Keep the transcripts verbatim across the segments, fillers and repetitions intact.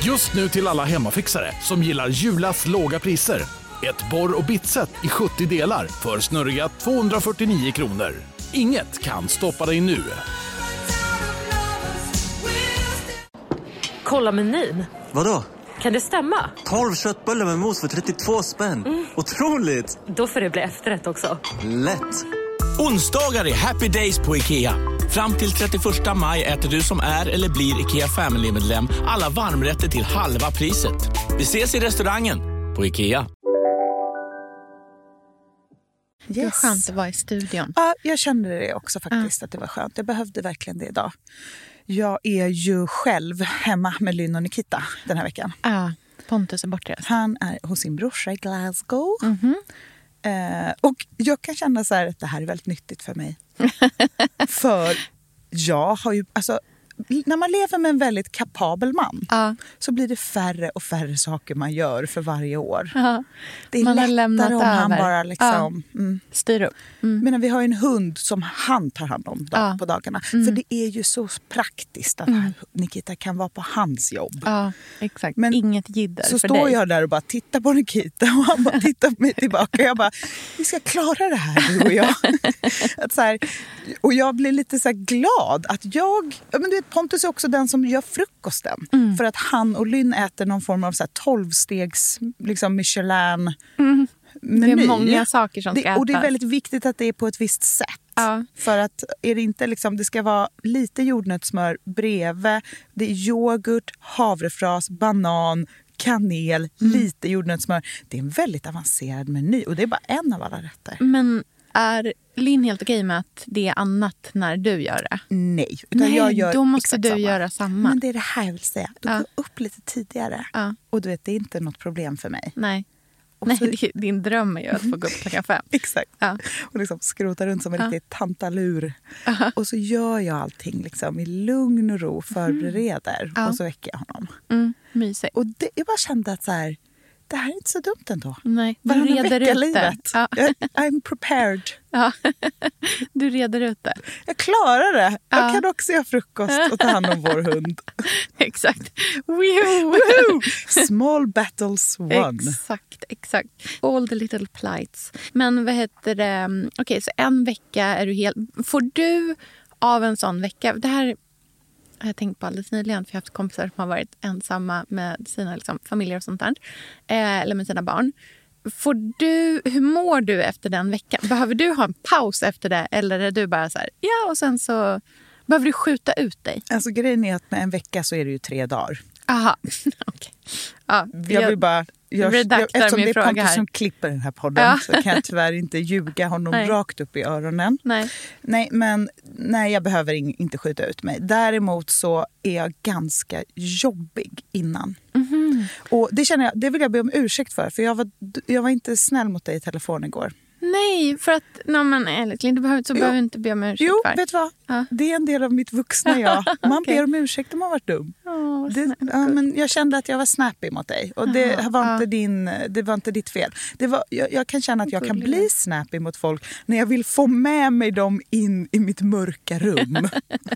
Just nu till alla hemmafixare som gillar Julas låga priser. Ett borr- och bitset i sjuttio delar för snurriga tvåhundrafyrtionio kronor. Inget kan stoppa dig nu. Kolla menyn. Vadå? Kan det stämma? tolv köttbullar med mos för trettiotvå spänn. Mm. Otroligt! Då får det bli efterrätt också. Lätt! Onsdagar är happy days på IKEA. Fram till trettioförsta maj äter du som är eller blir IKEA Family-medlem alla varmrätter till halva priset. Vi ses i restaurangen på IKEA. Yes. Det var skönt att vara i studion. Ja, jag kände det också faktiskt, ja. Att det var skönt. Jag behövde verkligen det idag. Jag är ju själv hemma med Lynn och Nikita den här veckan. Ja, Pontus är bortrest. Han är hos sin brorsa i Glasgow. Mm-hmm. Eh, och jag kan känna så här att det här är väldigt nyttigt för mig. För jag har ju, alltså, när man lever med en väldigt kapabel man, ja. Så blir det färre och färre saker man gör för varje år. Ja. Det är man lättare om över. han bara liksom... Ja. Mm. Styr upp. Mm. Men vi har en hund som han tar hand om dag, ja. på dagarna. Mm. För det är ju så praktiskt att mm. Nikita kan vara på hans jobb. Ja, exakt. Men inget jidder så för står dig. jag där och bara tittar på Nikita och han bara tittar på mig tillbaka. Jag bara, vi ska klara det här, du och jag. att så här, och jag blir lite så här glad att jag... Men du vet, Pontus är också den som gör frukosten. Mm. För att han och Lynn äter någon form av så här tolvstegs liksom Michelin... Mm. Meny. Det är många saker som ska det, ätas. Och det är väldigt viktigt att det är på ett visst sätt. Ja. För att är det inte liksom, det ska vara lite jordnötssmör bredvid, det är yoghurt, havrefras, banan, kanel, mm. lite jordnötssmör. Det är en väldigt avancerad meny och det är bara en av alla rätter. Men är Linn helt okej med att det är annat när du gör det? Nej, utan Nej, jag gör då måste du samma. göra samma. Men det är det här jag vill säga. Du ja. går upp lite tidigare. Ja. Och du vet, det är inte något problem för mig. Nej. Och Nej, så... din dröm är ju att få gå upp klockan fem. Exakt. Ja. Och liksom skrota runt som en ja. riktig tantalur. Uh-huh. Och så gör jag allting liksom i lugn och ro, förbereder. Mm. Ja. Och så väcker jag honom. Mm, mysigt. Och det, jag bara kände att så här, det här är inte så dumt ändå. Nej, du reder ut livet. Ja. I'm prepared. Ja. Du reder ut det. Jag klarar det. Ja. Jag kan också göra frukost och ta hand om vår hund. Exakt. Woohoo! Woohoo! Small battles won. Exakt, exakt. All the little plights. Men vad heter det? Okej, okay, så en vecka är du helt... Får du av en sån vecka... Det här har jag tänkt på alldeles nyligen, för jag har haft kompisar som har varit ensamma med sina liksom, familjer och sånt där. Eh, eller med sina barn. Får du, hur mår du efter den veckan? Behöver du ha en paus efter det? Eller är du bara så här, ja, och sen så behöver du skjuta ut dig? Alltså grejen är att med en vecka så är det ju tre dagar. Aha, okej. Okay. Ja, jag vill bara... Jag, jag, eftersom det är Pontus här. som klipper den här podden ja. Så kan jag tyvärr inte ljuga honom nej. Rakt upp i öronen. Nej, nej men nej, jag behöver in, inte skjuta ut mig. Däremot så är jag ganska jobbig innan. Mm-hmm. Och det känner jag, det vill jag be om ursäkt för. För jag var, jag var inte snäll mot dig i telefon igår. Nej, för att no, men, ärligt, du behöver, så jo. behöver inte be om ursäkt jo, för. Jo, vet du vad? Ja. Det är en del av mitt vuxna jag. Man okay. ber om ursäkt om man varit dum. Oh, det, ja, men jag kände att jag var snappy mot dig. Och det, Aha, var, inte ja. din, det var inte ditt fel. Det var, jag, jag kan känna att jag kan bli snappy mot folk när jag vill få med mig dem in i mitt mörka rum.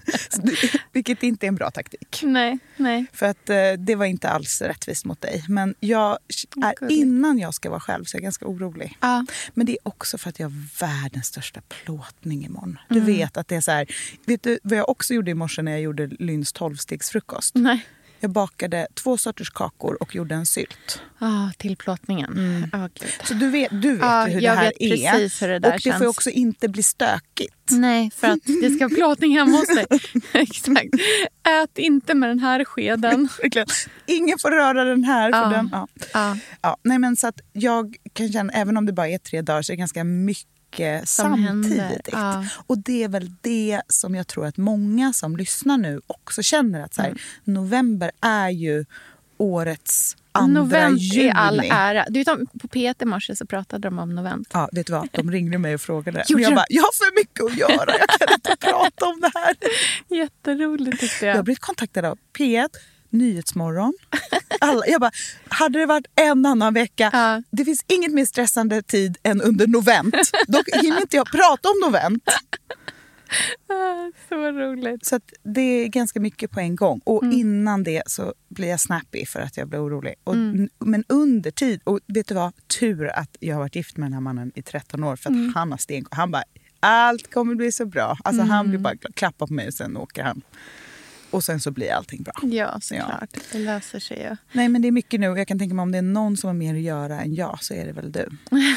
Vilket inte är en bra taktik. Nej, nej. För att eh, det var inte alls rättvist mot dig. Men jag är, innan jag ska vara själv så är jag ganska orolig. Ja. Men det är också för att jag har världens största plåtning imorgon. Du Mm. vet att det är så här... Vet du vad jag också gjorde i morse när jag gjorde Lynns tolvstegsfrukost? Nej. Jag bakade två sorters kakor och gjorde en sylt. Ja, ah, till plåtningen. Mm. Oh, så du vet, du vet ah, hur det jag här vet är. Precis hur det där och det känns. får också inte bli stökigt. Nej, för att det ska vara plåtning hemma hos dig. Exakt. Ät inte med den här skeden. Ingen får röra den här. För ah. den. Ja. Ah. Ja, nej, men så att jag kan känna, även om det bara är tre dagar så är det ganska mycket samtidigt. Ja. Och det är väl det som jag tror att många som lyssnar nu också känner att så här, mm. november är ju årets andra november juni. Är all ära. Du vet, på P ett i morse så pratade de om november. Ja, vet du vad? De ringde mig och frågade. Men jag bara, jag har för mycket att göra. Jag kan inte prata om det här. Jätteroligt tyckte jag. Jag har blivit kontaktad av P ett, Nyhetsmorgon. Alla, jag bara, hade det varit en annan vecka, ja. Det finns inget mer stressande tid än under novent. Då hinner inte jag prata om novent. Så roligt. Så att det är ganska mycket på en gång. Och Mm. innan det så blir jag snappy för att jag blir orolig. Och, Mm. Men under tid, och vet du vad? Tur att jag har varit gift med den här mannen i tretton år. För att Mm. han har sten. Han bara, allt kommer bli så bra. Alltså Mm. han blir bara klappa på mig och sen åker han. Och sen så blir allting bra. Ja, såklart. Det löser sig ju. Nej, men det är mycket nu. Jag kan tänka mig om det är någon som har mer att göra än jag så är det väl du.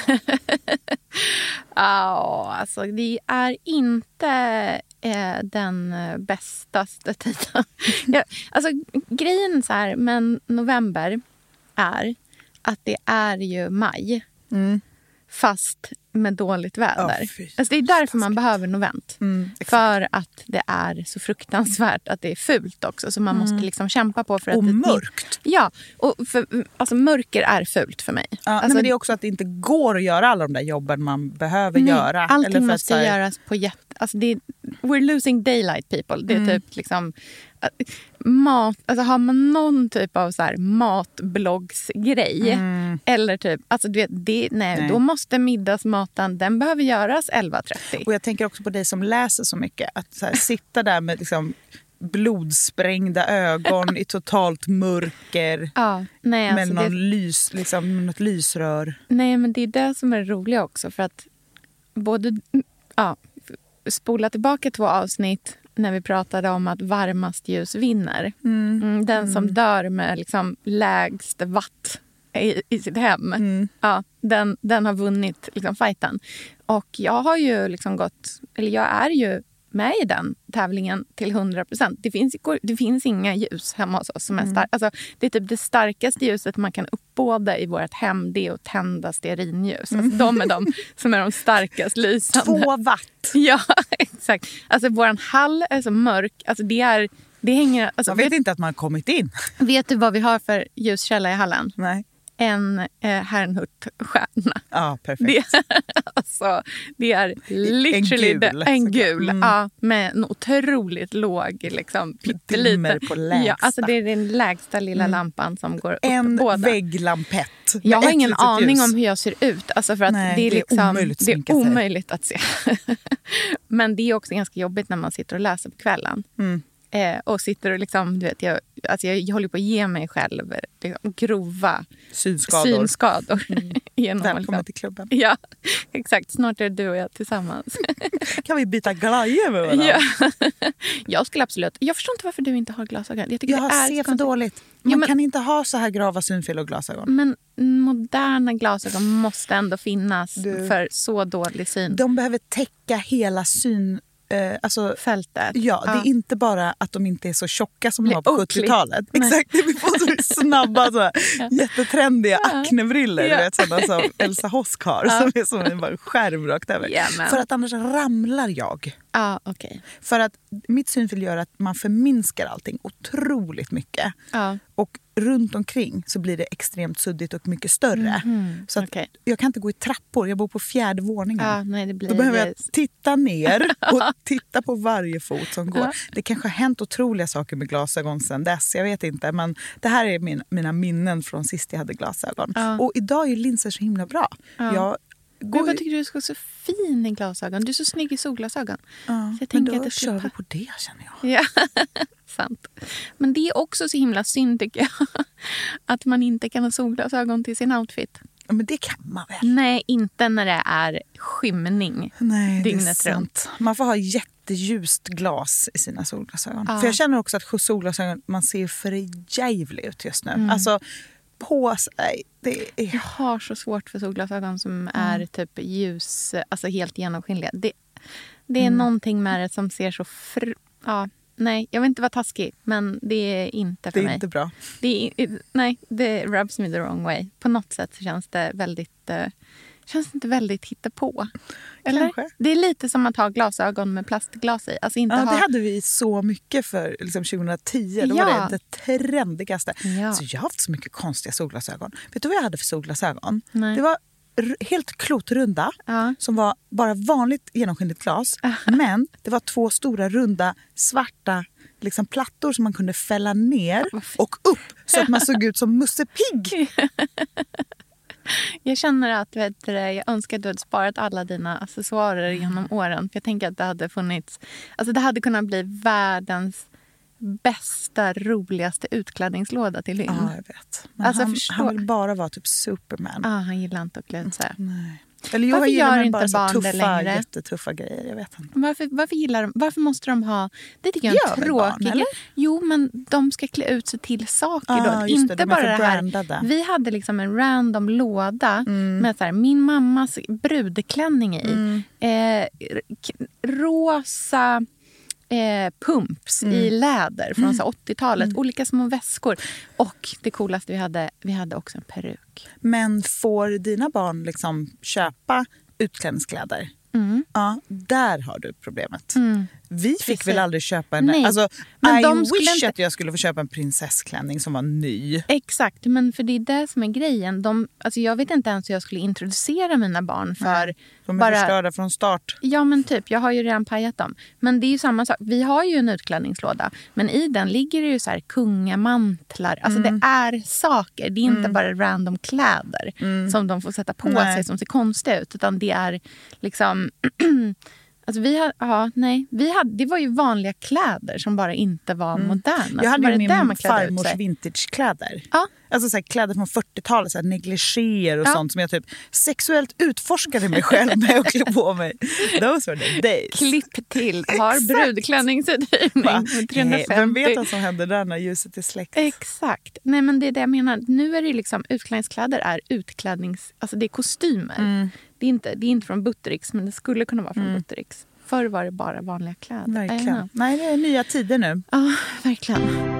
Ja, alltså det är inte eh, den bästaste tiden. ja, alltså grejen så här, men november är att det är ju maj. Mm. Fast med dåligt väder. Ja, fy. Alltså det är därför man behöver novent. Mm, för att det är så fruktansvärt att det är fult också. Så man måste liksom kämpa på för att... Och det, mörkt. Ja, och för, alltså mörker är fult för mig. Ja, alltså, nej, men det är också att det inte går att göra alla de där jobben man behöver nej, göra. Allting Eller för måste att, så här, göras på jätte... Alltså det är, we're losing daylight people. Det är Mm. typ liksom... Mat, alltså har man någon typ av så här matbloggsgrej Mm. eller typ, alltså du vet, det, nej, Nej. då måste middagsmaten, den behöver göras elva trettio. Och jag tänker också på dig som läser så mycket. Att så här, sitta där med liksom blodsprängda ögon i totalt mörker. Ja, nej, Med alltså någon det, lys, liksom, något lysrör. nej, men det är det som är roligt också. För att både, ja, spola tillbaka två avsnitt när vi pratade om att varmast ljus vinner. Mm. Mm, den som dör med liksom lägst watt i, i sitt hem. Mm. Ja, den, den har vunnit liksom fighten. Och jag har ju liksom gått, eller jag är ju med i den tävlingen till hundra procent. Det finns, det finns inga ljus hemma hos oss som är starka. Alltså, det är typ det starkaste ljuset man kan uppbåda i vårt hem, det är att tända stearinljus. Alltså, de är de som är de starkast lysande. Två watt. Ja, exakt. Alltså våran hall är så mörk. Alltså det är, det hänger... Alltså, Man vet vet, inte att man har kommit in. vet du vad vi har för ljuskälla i hallen? Nej. En eh, Herrnhut-stjärna. Ja, perfekt. Det, alltså, det är literally En gul, det- en såklart. gul Mm. ja, med en otroligt låg liksom, pytteliten. dimmer på lägsta. Ja, alltså det är den lägsta lilla lampan som går upp. En båda. vägglampett. med Jag har ett ingen litet aning ljus. om hur jag ser ut. Alltså för att Nej, det är, det är liksom, omöjligt att det är sminka sig. omöjligt att se. Men det är också ganska jobbigt när man sitter och läser på kvällen. Mm. Eh, och sitter och liksom, du vet, jag, alltså jag håller på att ge mig själv liksom, grova Synskador. synskador. Genom att Välkommen liksom, till klubben. ja, exakt. Snart är det du och jag tillsammans. Kan vi byta glajjor med varandra? ja. Jag skulle absolut... Jag förstår inte varför du inte har glasögon. Jag tycker Jag det är ser så för konstigt. dåligt. Man Ja, men- kan inte ha så här grava synfel och glasögon. Men moderna glasögon måste ändå finnas Du- för så dålig syn. De behöver täcka hela syn... Eh, alltså, Fältet. ja, det är inte bara att de inte är så tjocka som de Nej, var på Oakley. sjuttiotalet. Nej. Exakt, vi får så snabba, så här, jättetrendiga aknebriller. Ja. Du vet, sådana som Elsa Hosk har, som är som en bara skärm rakt över. Jajamän. För att annars ramlar jag. Ja, okej. För att mitt synfel gör att man förminskar allting otroligt mycket. Ja. Och runt omkring så blir det extremt suddigt och mycket större. Så att okej. jag kan inte gå i trappor, jag bor på fjärde våningen. Ja, nej, det blir... Då behöver jag titta ner och titta på varje fot som går. Ja. Det kanske har hänt otroliga saker med glasögon sen dess. Jag vet inte. Men det här är min, mina minnen från sist jag hade glasögon. Ja. Och idag är linser så himla bra. Ja. Jag Men går, vad tycker du, du ska så fin i glasögon? Du är så snygg i solglasögon. ja, Så jag men tänker då att det skulle kör vi pa- på det, känner jag. Ja, sant. Men det är också så himla synd, tycker jag. Att man inte kan ha solglasögon till sin outfit. Ja, men det kan man väl? Nej, inte när det är skymning. Nej, det är Dygnet sant. runt. Man får ha jätteljust glas i sina solglasögon. Ja. För jag känner också att solglasögon, man ser för jävlig ut just nu. Mm. Alltså, på sig. Det är... Jag har så svårt för solglasögon som är typ ljus, alltså helt genomskinliga. Det, det är någonting med det som ser så... Fr- ja, nej, jag vill inte vara taskig, men det är inte för Det är mig. inte bra. Det är, nej, det rubs me the wrong way. På något sätt känns det väldigt... Uh, känns det inte väldigt hittepå. Eller? Kanske. Det är lite som att ha glasögon med plastglas i. Alltså inte Ja, ha... det hade vi så mycket för liksom tjugohundratio. Då Ja. var det det trendigaste. Ja. Så jag har haft så mycket konstiga solglasögon. Vet du vad jag hade för solglasögon? Nej. Det var r- helt klotrunda. Ja. Som var bara vanligt genomskinligt glas. Men det var två stora runda svarta liksom, plattor som man kunde fälla ner Vad fint. och upp. Så att man såg ut som Musse Pigg. Jag känner att vet du, jag önskar att du hade sparat alla dina accessoarer genom åren. För jag tänker att det hade funnits... Alltså det hade kunnat bli världens bästa, roligaste utklädningslåda till Lynn. Ja, jag vet. Men Alltså, han, förstå... han vill bara vara typ Superman. Ah, han gillar inte att klä ut sig. Nej. Eller jag Varför gillar gör inte bara så barn tuffa, det längre? jättetuffa grejer. Jag vet inte. Varför, varför gillar de? Varför måste de ha... Det tycker jag är en Gör väl barn, tråkig eller? grej. Jo, men de ska klä ut sig till saker. Ah, då. just Inte det, de är bara för det här. brandade. Vi hade liksom en random låda Mm. med så här, min mammas brudklänning i. Mm. Eh, k- rosa... Eh, pumps Mm. i läder från så åttiotalet. Olika små väskor. Och det coolaste vi hade, vi hade också en peruk. Men får dina barn liksom köpa utklädningskläder? Mm. Ja, där har du problemet. Mm. Vi fick Precis. väl aldrig köpa en... Nej, Alltså, men I de skulle wish inte- att jag skulle få köpa en prinsessklänning som var ny. Exakt, men för det är det som är grejen. De, alltså jag vet inte ens hur jag skulle introducera mina barn för... De är bara, förstörda från start. ja, men typ. Jag har ju redan pajat dem. Men det är ju samma sak. Vi har ju en utklädningslåda. Men i den ligger det ju så här kungamantlar. Alltså Mm. det är saker. Det är inte bara random kläder som de får sätta på Nej. sig som ser konstiga ut. Utan det är liksom... Alltså vi hade, ja, nej. Vi hade, det var ju vanliga kläder som bara inte var moderna. Jag hade var ju det där man min klädde ut farmors sig? vintagekläder. Ja. Alltså så här, kläder från fyrtiotalet, så här, negligéer och Ja. sånt som jag typ sexuellt utforskade mig själv med och klä på mig. Those were the days. Klipp till. Har Exakt. brudklänningsuthyrning Va? med trehundrafemtio. Vem vet vad som händer där när ljuset är släckt? Exakt. Nej, men det är det jag menar. Nu är det liksom utklädningskläder är utklädnings... Alltså det är kostymer. Mm. Det, är inte, det är inte från Buttericks, men det skulle kunna vara från mm. Buttericks. Förr var det bara vanliga kläder. Verkligen. Nej, det är nya tider nu. Ja, verkligen.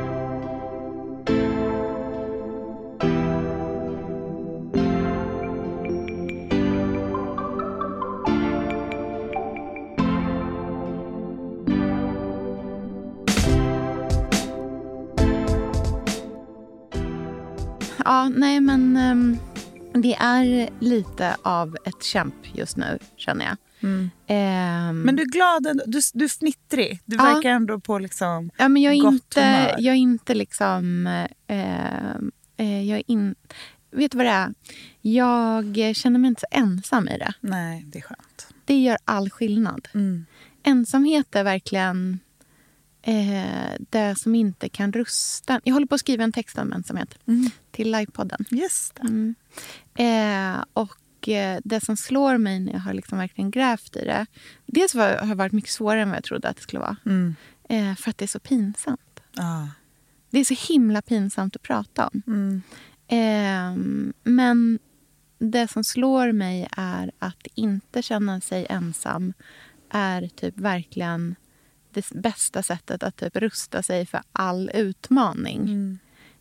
Ja, nej men um, det är lite av ett kämp just nu, känner jag. Mm. Ehm, Men du är glad, ändå. du, du är fnittrig. Du Ja. verkar ändå på liksom ja, men jag är gott inte, humör. jag är inte liksom... Eh, eh, jag är in, vet du vad det är? Jag känner mig inte så ensam i det. Nej, det är skönt. Det gör all skillnad. Mm. Ensamhet är verkligen eh, det som inte kan rusta. Jag håller på att skriva en text om ensamhet Mm. till livepodden. Just det. Mm. Eh, och eh, det som slår mig när jag har liksom verkligen grävt i det. Dels var, har det varit mycket svårare än vad jag trodde att det skulle vara. Mm. Eh, för att det är så pinsamt. Ah. Det är så himla pinsamt att prata om. Mm. Eh, men det som slår mig är att inte känna sig ensam är typ verkligen det bästa sättet att typ rusta sig för all utmaning. Mm.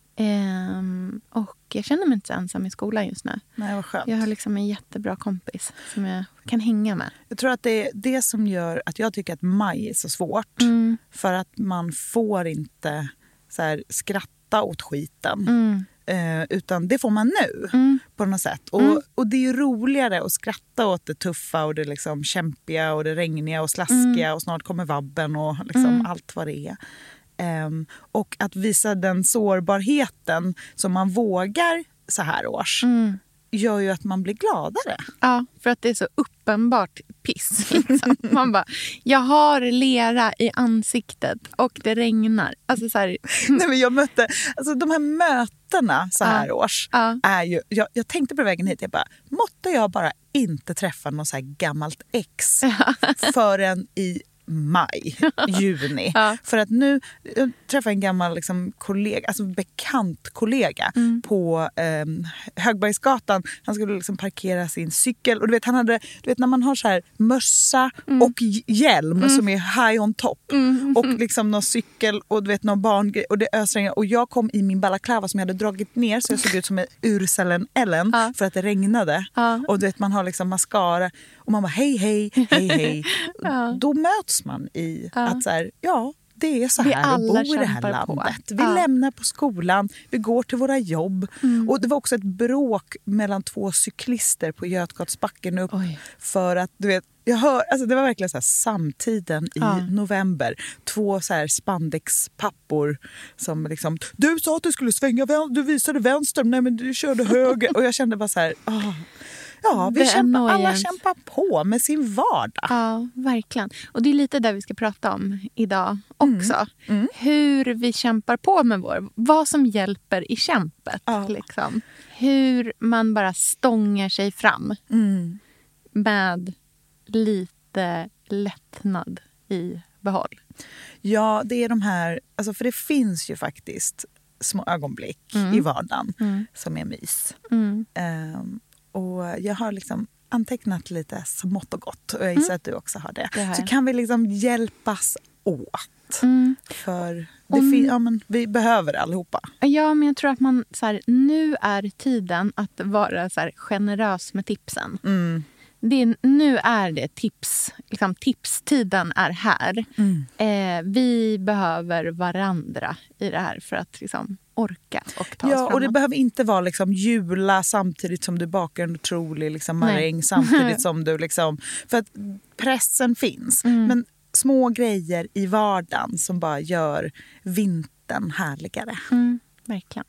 Eh, och jag känner mig inte så ensam i skolan just nu. Nej, vad skönt. Jag har liksom en jättebra kompis som jag kan hänga med. Jag tror att det är det som gör att jag tycker att maj är så svårt. Mm. För att man får inte så här, skratta åt skiten. Mm. Eh, utan det får man nu Mm. på något sätt. Och, Mm. och det är ju roligare att skratta åt det tuffa och det liksom kämpiga och det regniga och slaskiga. Och snart kommer vabben och liksom Mm. allt vad det är. Um, och att visa den sårbarheten som man vågar så här års Mm. gör ju att man blir gladare. Ja, för att det är så uppenbart piss. Liksom. Man bara, jag har lera i ansiktet och det regnar. Alltså så här, Nej, men jag mötte, alltså de här mötena så här Ja. års Ja. är ju, jag, jag tänkte på vägen hit, jag bara, måtte jag bara inte träffa någon så här gammalt ex förrän i maj, juni. Ja. För att nu, jag träffade en gammal liksom, kollega, alltså bekant kollega Mm. på eh, Högbergsgatan. Han skulle liksom parkera sin cykel och du vet, han hade, du vet när man har så här mössa Mm. och j- hjälm som är high on top Mm. och liksom någon cykel och du vet någon barngrej och det ösregnar och jag kom i min balaklava som jag hade dragit ner så jag såg ut som en Urselen Ellen Ja. för att det regnade. Ja. Och du vet man har liksom mascara och man bara hej hej hej hej. Ja. Då möts man i Ja. att så här, ja, det det är så Vi här att alla bo i det här kämpar på. landet. Vi Ja. lämnar på skolan, vi går till våra jobb. Mm. Och det var också ett bråk mellan två cyklister på Götgatsbacken upp. Oj. För att, du vet, jag hör, alltså det var verkligen så här samtiden i Ja. november. Två så här spandexpappor som liksom, du sa att du skulle svänga, vän- du visade vänster, nej men du körde höger. Och jag kände bara så här, åh, ja, vi The kämpar, alla annoyance. kämpar på med sin vardag. Ja, verkligen. Och det är lite där vi ska prata om idag också. Mm. Hur vi kämpar på med vår... Vad som hjälper i kämpet. Ja. Liksom. Hur man bara stångar sig fram Mm. med lite lättnad i behåll. Ja, det är de här, alltså för det finns ju faktiskt små ögonblick Mm. i vardagen Mm. som är mys. Mm. Ehm, och jag har liksom antecknat lite smått och gott och jag gissar Mm. att du också har det. Det har Så jag. kan vi liksom hjälpas åt. Mm. För det Om- fin- ja, men vi behöver allihopa. Ja, men jag tror att man så här, nu är tiden att vara så här, generös med tipsen. Mm. Det är, nu är det tips. Liksom, tipstiden är här. Mm. Eh, vi behöver varandra i det här för att liksom, orka och ta oss Ja, framåt. och det behöver inte vara liksom jula samtidigt som du bakar en otrolig liksom Nej. maräng samtidigt som du liksom... För att pressen finns. Mm. Men små grejer i vardagen som bara gör vintern härligare. Mm, verkligen.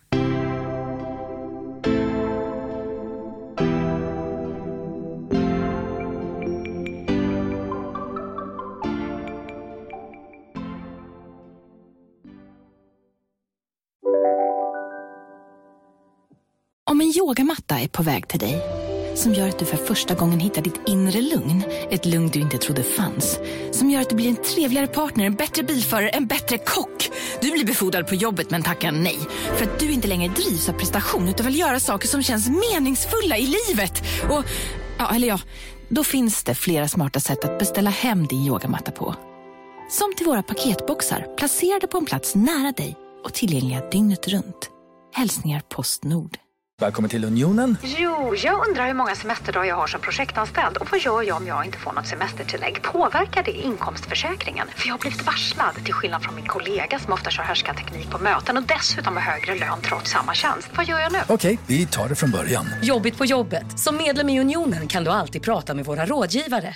Om en yogamatta är på väg till dig, som gör att du för första gången hittar ditt inre lugn, ett lugn du inte trodde fanns, som gör att du blir en trevligare partner, en bättre bilförare, en bättre kock. Du blir befordrad på jobbet men tackar nej, för att du inte längre drivs av prestation utan vill göra saker som känns meningsfulla i livet. Och, ja, eller ja, då finns det flera smarta sätt att beställa hem din yogamatta på. Som till våra paketboxar, placerade på en plats nära dig och tillgängliga dygnet runt. Hälsningar Postnord. Välkommen till Unionen. Jo, jag undrar hur många semesterdagar jag har som projektanställd och vad gör jag om jag inte får något semestertillägg? Påverkar det inkomstförsäkringen? För jag har blivit varslad, till skillnad från min kollega som ofta kör härskarteknik på möten och dessutom har högre lön trots samma tjänst. Vad gör jag nu? Okej, vi tar det från början. Jobbigt på jobbet. Som medlem i Unionen kan du alltid prata med våra rådgivare.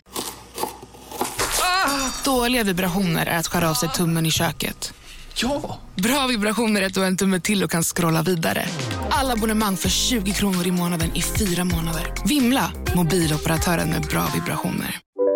Dåliga vibrationer är att skära av sig tummen i köket. Ja! Bra vibrationer är att du har en tumme till och kan scrolla vidare. Alla abonnemang för tjugo kronor i månaden i fyra månader. Vimla! Mobiloperatören med bra vibrationer.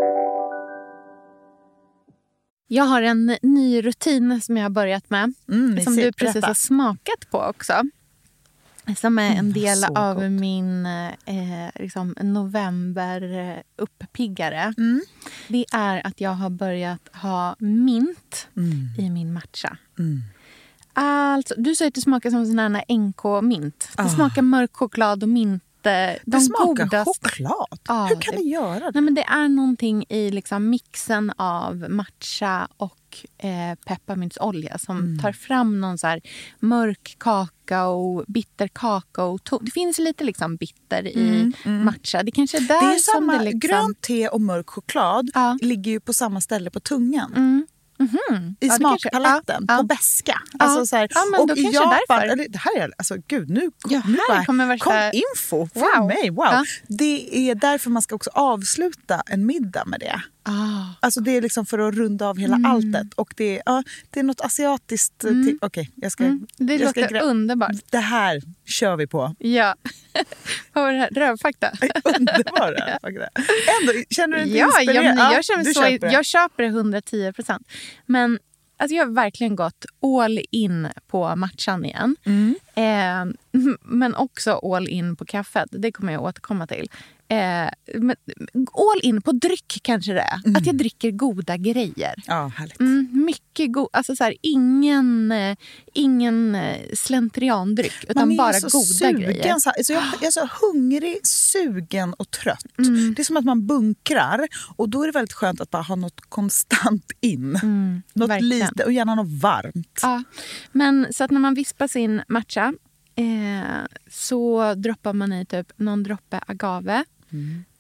Jag har en ny rutin som jag har börjat med. Mm, som du precis berätta. har smakat på också. Som är en Mm, del så av gott. min eh, liksom november-uppiggare. Mm. Det är att jag har börjat ha mint Mm. i min matcha. Mm. Alltså, du sa att det smakar som sån här N K-mint. Det Ah. smakar mörk choklad och mint. De Det smakar godaste- choklad. Ja, Hur kan det- det göra det? Nej, men det är någonting i liksom mixen av matcha och eh, pepparmyntsolja som Mm. tar fram någon så här mörk kakao, bitter kakao. Det finns lite liksom bitter i Mm, mm. matcha. Det kanske är där Det är som samma, det liksom... grönt te och mörk choklad Ja. ligger ju på samma ställe på tungan. Mm. Mhm. I Ja, det kanske- smakpaletten, ja, på ja. beska. Ja. Alltså så här, Ja, men och då i kanske Japan, därför. eller, det här är, alltså gud, nu, Ja, nu här bara, kommer värsta- kom info från Wow. mig. Wow. Ja. Det är därför man ska också avsluta en middag med det. Ah. Alltså det är liksom för att runda av hela Mm. alltet. Och det är, ja, det är något asiatiskt. Mm. Till, okej, jag ska, Mm. Det jag ska låter grä- underbart. Det här kör vi på. Ja. Vad var det här? Rövfakta? Underbara. Ändå, känner du dig inte Ja, ja, inspirerad? men jag, känner du så, köper det. jag köper det hundratio procent. Men alltså, jag har verkligen gått all in på matchan igen. Mm. Eh, men också all in på kaffet. Det kommer jag återkomma till. Eh, men, all in på dryck kanske det är. Mm. Att jag dricker goda grejer. Ja, härligt. Mm, mycket god. Alltså så här, ingen, eh, ingen eh, slentriandryck. Utan Man är bara så goda sugen, grejer. så, alltså jag, jag är så hungrig, sugen och trött. Mm. Det är som att man bunkrar. Och då är det väldigt skönt att bara ha något konstant in. Mm, något verkligen. lite och gärna något varmt. Ja, men så att när man vispar sin matcha eh, så droppar man i typ någon droppe agave. Mm.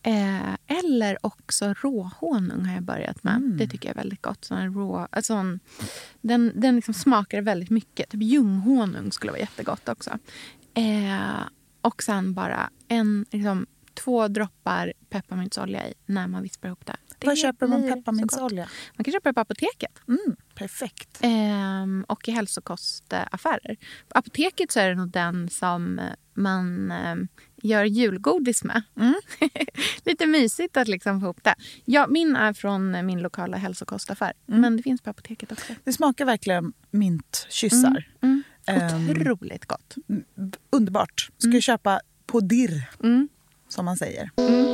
Eh, eller också råhonung har jag börjat med. Mm. Det tycker jag är väldigt gott. Sån här rå, alltså, den den liksom smakar väldigt mycket. Typ ljunghonung skulle vara jättegott också. Eh, och sen bara en, liksom, två droppar pepparmyntsolja i när man vispar ihop det. det Var köper man pepparmyntsolja? Man kan köpa det på apoteket. Mm, perfekt. Eh, och i hälsokostaffärer. På apoteket så är det nog den som man eh, gör julgodis med. Mm. Lite mysigt att liksom få ihop det. Ja, min är från min lokala hälsokostaffär. Mm. Men det finns på apoteket också. Det smakar verkligen mintkyssar. Mm. Mm. Otroligt um, gott. Underbart. Ska mm. köpa på dirr, mm. som man säger. Mm.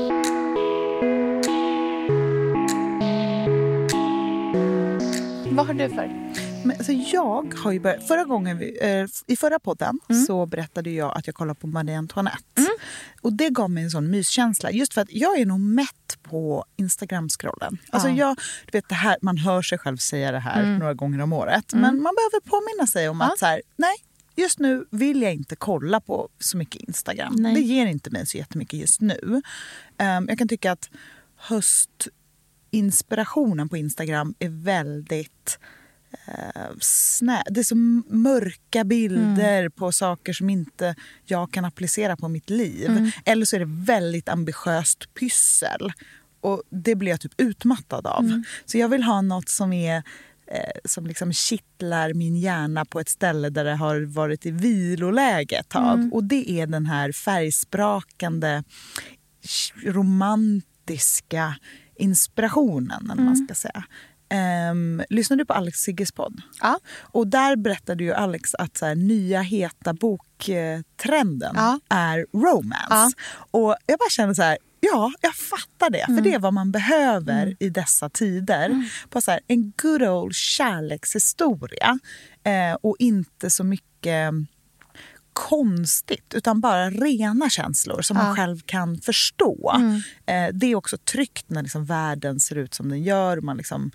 Vad har du för? Men, alltså, jag har ju börjat, förra gången vi, eh, i förra podden mm. så berättade jag att jag kollade på Marie Antoinette. Mm. Och det gav mig en sån myskänsla. Just för att jag är nog mätt på Instagram-scrollen. Ja. Alltså jag, du vet det här, man hör sig själv säga det här mm. några gånger om året. Mm. Men man behöver påminna sig om ja. att så här, nej, just nu vill jag inte kolla på så mycket Instagram. Nej. Det ger inte mig så jättemycket just nu. Um, jag kan tycka att höstinspirationen på Instagram är väldigt... Uh, snä. Det är så mörka bilder mm. på saker som inte jag kan applicera på mitt liv. Mm. Eller så är det väldigt ambitiöst pyssel. Och det blir jag typ utmattad av. Mm. Så jag vill ha något som är eh, som liksom kittlar min hjärna på ett ställe där det har varit i viloläge ett tag. Mm. Och det är den här färgsprakande, romantiska inspirationen, eller mm. man ska säga. Um, lyssnar du på Alex Sigges podd? Ja. Och där berättade ju Alex att så här, nya heta boktrenden ja. är romance. Ja. Och jag bara känner så här, ja, jag fattar det. Mm. För det är vad man behöver mm. i dessa tider. Mm. På så här, en good old kärlekshistoria. Eh, och inte så mycket konstigt, utan bara rena känslor som ja. man själv kan förstå. Mm. Eh, det är också tryggt när liksom världen ser ut som den gör. Man liksom,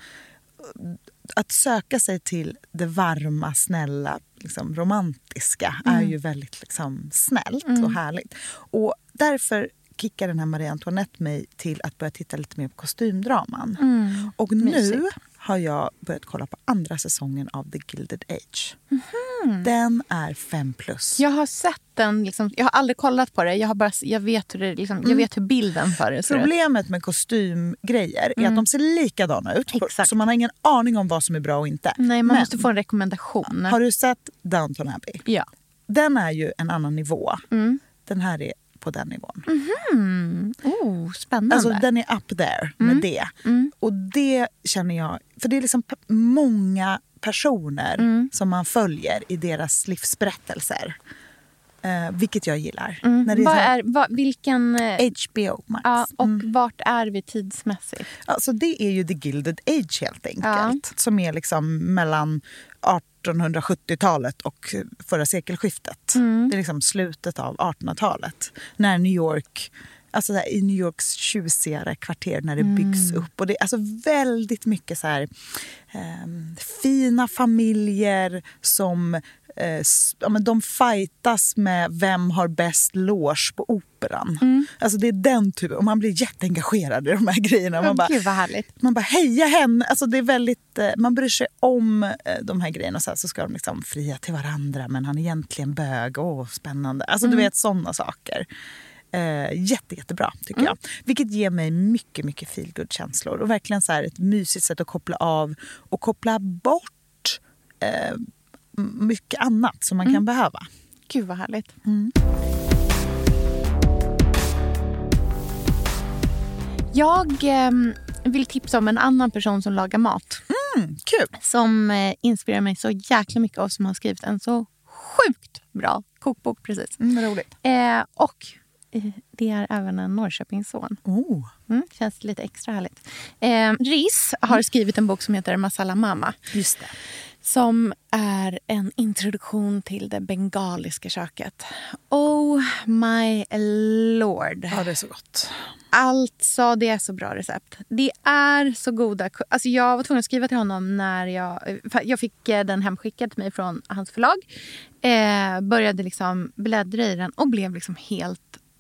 att söka sig till det varma, snälla, liksom romantiska mm. är ju väldigt liksom snällt mm. och härligt. Och därför kickar den här Marie Antoinette mig till att börja titta lite mer på kostymdraman. Mm. Och nu Mysigt. har jag börjat kolla på andra säsongen av The Gilded Age. Mm-hmm. Den är fem plus. Jag har sett den, liksom, jag har aldrig kollat på det. Jag, har bara, jag, vet, hur det, liksom, mm. jag vet hur bilden för det ser Problemet ut. med kostymgrejer är mm. att de ser likadana ut. Exakt. Så man har ingen aning om vad som är bra och inte. Nej, man Men, måste få en rekommendation. Har du sett Downton Abbey? Ja. Den är ju en annan nivå. Mm. Den här är på den nivån. Mm-hmm. Oh, spännande. Alltså den är up there med mm. det. Mm. Och det känner jag, för det är liksom många personer mm. som man följer i deras livsberättelser. Eh, vilket jag gillar. Mm. När det är vad här, är, vad, vilken... H B O Max. Ja, och mm. vart är vi tidsmässigt? Alltså det är ju The Gilded Age helt enkelt. Ja. Som är liksom mellan artonhundrasjuttiotalet och förra sekelskiftet. Mm. Det är liksom slutet av artonhundratalet. När New York... Alltså där, i New Yorks tjusigare kvarter när det mm. byggs upp. Och det är alltså väldigt mycket så här, eh, fina familjer som eh, ja, men de fightas med vem har bäst loge på operan. Mm. Alltså det är den typen. Och man blir jätteengagerad i de här grejerna. Man, oh, bara, Gud, vad härligt. man bara heja henne. Alltså det är väldigt, eh, man bryr sig om eh, de här grejerna. Så, här, så ska de liksom fria till varandra. Men han är egentligen bög. Åh, spännande. Alltså mm. du vet sådana saker. Uh, jätte, jättebra tycker mm. jag. Vilket ger mig mycket, mycket feelgood-känslor. Och verkligen så här ett mysigt sätt att koppla av och koppla bort uh, mycket annat som man mm. kan behöva. Gud vad härligt. Mm. Jag eh, vill tipsa om en annan person som lagar mat. Mm, kul. Som eh, inspirerar mig så jäkla mycket och som har skrivit en så sjukt bra kokbok precis. Mm, roligt. Eh, och det är även en Norrköpingsson. Oh. Mm, känns lite extra härligt. Eh, Riz har skrivit en bok som heter Masala Mama. Just det. Som är en introduktion till det bengaliska köket. Oh my lord. Ja, det är så gott. Alltså, det är så bra recept. Det är så goda... Alltså jag var tvungen att skriva till honom när jag... Jag fick den hemskickad till mig från hans förlag. Eh, började liksom bläddra i den och blev liksom helt